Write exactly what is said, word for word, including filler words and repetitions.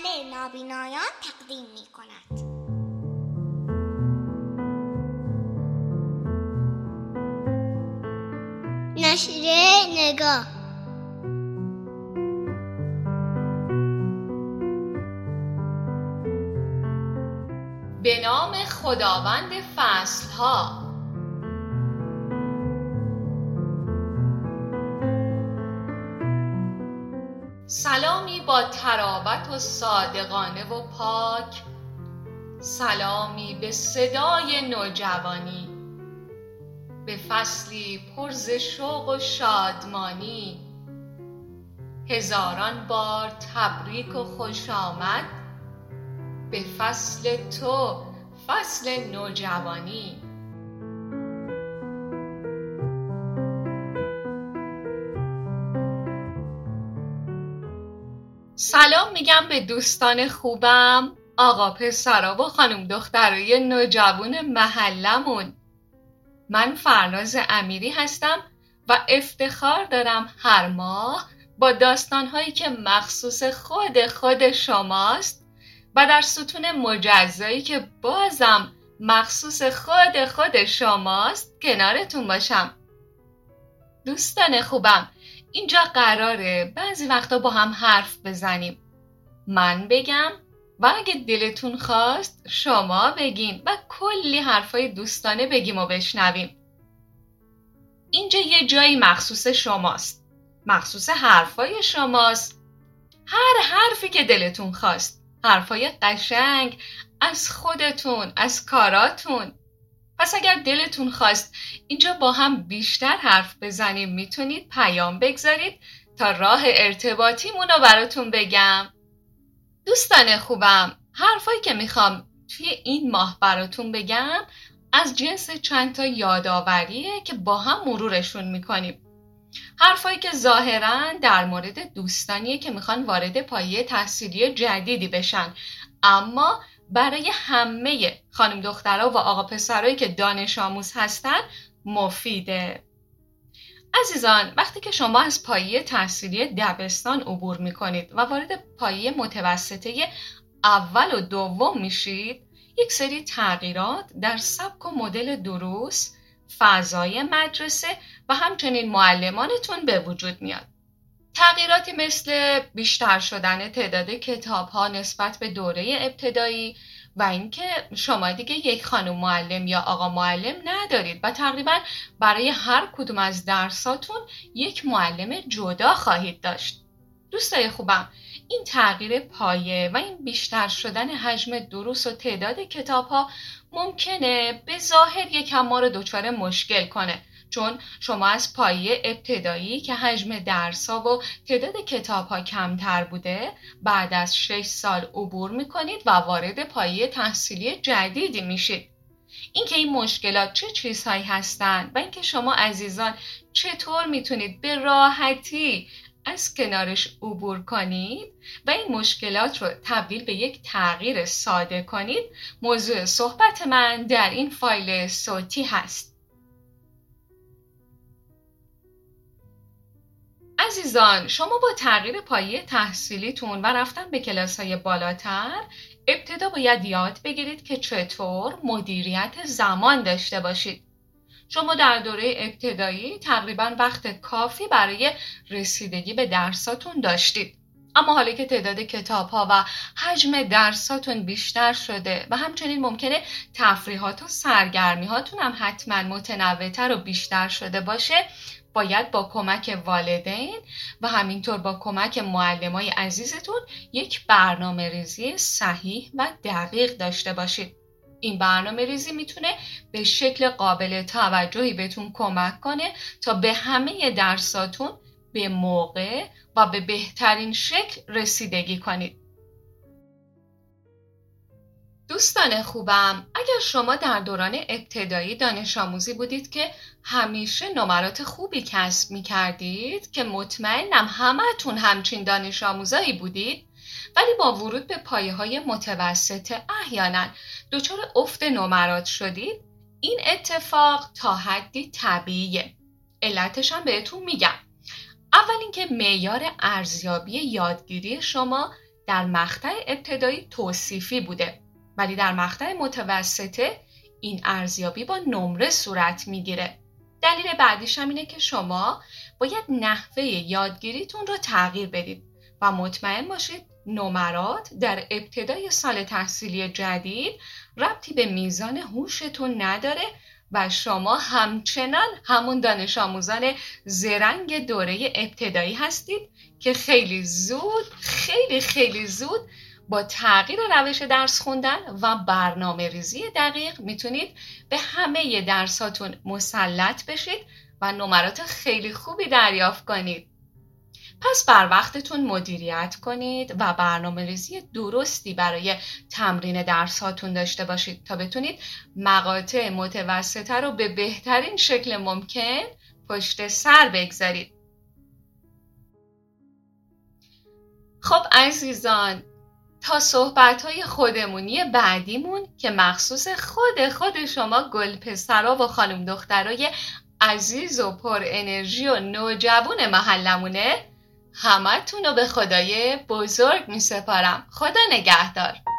مجله نابینایان تقدیم می کند. نشریه نگاه. به نام خداوند فصلها. سلامی با تراوت و صادقانه و پاک، سلامی به صدای نوجوانی، به فصلی پر ز شوق و شادمانی. هزاران بار تبریک و خوش آمد به فصل تو، فصل نوجوانی. سلام میگم به دوستان خوبم، آقا پسرا و خانم دخترای نوجوان محلمون. من فرناز امیری هستم و افتخار دارم هر ماه با داستانهایی که مخصوص خود خود شماست و در ستون مجزایی که بازم مخصوص خود خود شماست کنارتون باشم. دوستان خوبم، اینجا قراره بعضی وقتا با هم حرف بزنیم. من بگم و اگه دلتون خواست شما بگین و کلی حرفای دوستانه بگیم و بشنویم. اینجا یه جایی مخصوص شماست، مخصوص حرفای شماست. هر حرفی که دلتون خواست، حرفای قشنگ از خودتون، از کاراتون. پس اگر دلتون خواست اینجا با هم بیشتر حرف بزنیم میتونید پیام بگذارید تا راه ارتباطیمون رو براتون بگم. دوستان خوبم، حرفایی که میخوام توی این ماه براتون بگم از جنس چند تا یادآوریه که با هم مرورشون میکنیم. حرفایی که ظاهراً در مورد دوستانیه که میخوان وارد پایه تحصیلی جدیدی بشن، اما برای همه خانم دخترها و آقا پسرایی که دانش آموز هستن مفیده. عزیزان، وقتی که شما از پایه تحصیلی دبستان عبور میکنید و وارد پایه متوسطه اول و دوم میشید، یک سری تغییرات در سبک و مدل دروس، فضای مدرسه و همچنین معلمانتون به وجود میاد. تغییراتی مثل بیشتر شدن تعداد کتاب‌ها نسبت به دوره ابتدایی و اینکه شما دیگه یک خانم معلم یا آقا معلم ندارید و تقریباً برای هر کدوم از درساتون یک معلم جدا خواهید داشت. دوستای خوبم، این تغییر پایه و این بیشتر شدن حجم دروس و تعداد کتاب‌ها ممکنه به ظاهر یکم ما رو دچار مشکل کنه، چون شما از پایه ابتدایی که حجم درس‌ها و تعداد کتاب‌ها کمتر بوده بعد از شش سال عبور می‌کنید و وارد پایه تحصیلی جدیدی میشید. اینکه این مشکلات چه چیزهایی هستند و اینکه شما عزیزان چطور میتونید به راحتی از کنارش عبور کنید و این مشکلات رو تبدیل به یک تغییر ساده کنید، موضوع صحبت من در این فایل صوتی هست. عزیزان، شما با تغییر پایه تحصیلیتون و رفتن به کلاس‌های بالاتر ابتدا باید یاد بگیرید که چطور مدیریت زمان داشته باشید. شما در دوره ابتدایی تقریباً وقت کافی برای رسیدگی به درساتون داشتید. اما حالا که تعداد کتاب‌ها و حجم درساتون بیشتر شده و همچنین ممکنه تفریحات و سرگرمی‌هاتون هم حتماً متنوع‌تر و بیشتر شده باشه، باید با کمک والدین و همینطور با کمک معلمای عزیزتون یک برنامه ریزی صحیح و دقیق داشته باشید. این برنامه ریزی میتونه به شکل قابل توجهی بهتون کمک کنه تا به همه درساتون به موقع و به بهترین شکل رسیدگی کنید. دوستان خوبم، اگر شما در دوران ابتدایی دانش آموزی بودید که همیشه نمرات خوبی کسب می کردید که مطمئنم همه‌تون همچین دانش آموزایی بودید، ولی با ورود به پایه های متوسطه احیانا دچار افت نمرات شدید، این اتفاق تا حدی طبیعیه. علتش هم بهتون میگم. اول اینکه معیار ارزیابی یادگیری شما در مقطع ابتدایی توصیفی بوده، ولی در مقطع متوسطه این ارزیابی با نمره صورت میگیره. دلیل بعدیش هم اینه که شما باید نحوه یادگیریتون رو تغییر بدید و مطمئن باشید نمرات در ابتدای سال تحصیلی جدید ربطی به میزان هوشتون نداره و شما همچنان همون دانش آموزان زرنگ دوره ابتدایی هستید که خیلی زود خیلی خیلی زود با تغییر روش درس خوندن و برنامه ریزی دقیق میتونید به همه درساتون مسلط بشید و نمرات خیلی خوبی دریافت کنید. پس بر وقتتون مدیریت کنید و برنامه ریزی درستی برای تمرین درساتون داشته باشید تا بتونید مقاطع متوسطه رو به بهترین شکل ممکن پشت سر بگذارید. خب عزیزان، تا صحبت‌های خودمونی بعدیمون که مخصوص خود خود شما گل پسرا و خانم دخترای عزیز و پر انرژی و نوجوان محلمونه، همه تون رو به خدای بزرگ می سپارم. خدا نگهدار.